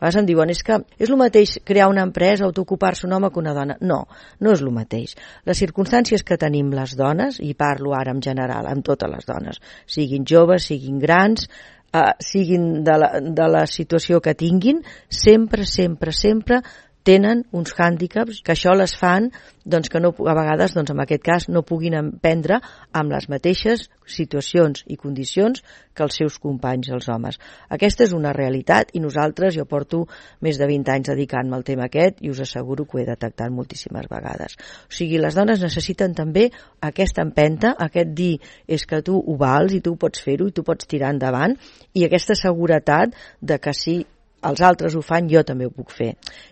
A vegades em diuen, és que és el mateix crear una empresa o ocupar-se un home que una dona. No, no és el mateix. Les circumstàncies que tenim les dones, i parlo ara en general, amb totes les dones, siguin joves, siguin grans, siguin de la situació que tinguin, sempre tenen uns hàndicaps que això les fan doncs, que no, a vegades doncs, en aquest cas no puguin emprendre amb les mateixes situacions i condicions que els seus companys, els homes. Aquesta és una realitat i nosaltres, jo porto més de 20 anys dedicant-me al tema aquest i us asseguro que ho he detectat moltíssimes vegades. O sigui, les dones necessiten també aquesta empenta, aquest dir és que tu ho vals i tu pots fer-ho i tu pots tirar endavant, i aquesta seguretat de que si els altres ho fan, jo també ho puc fer.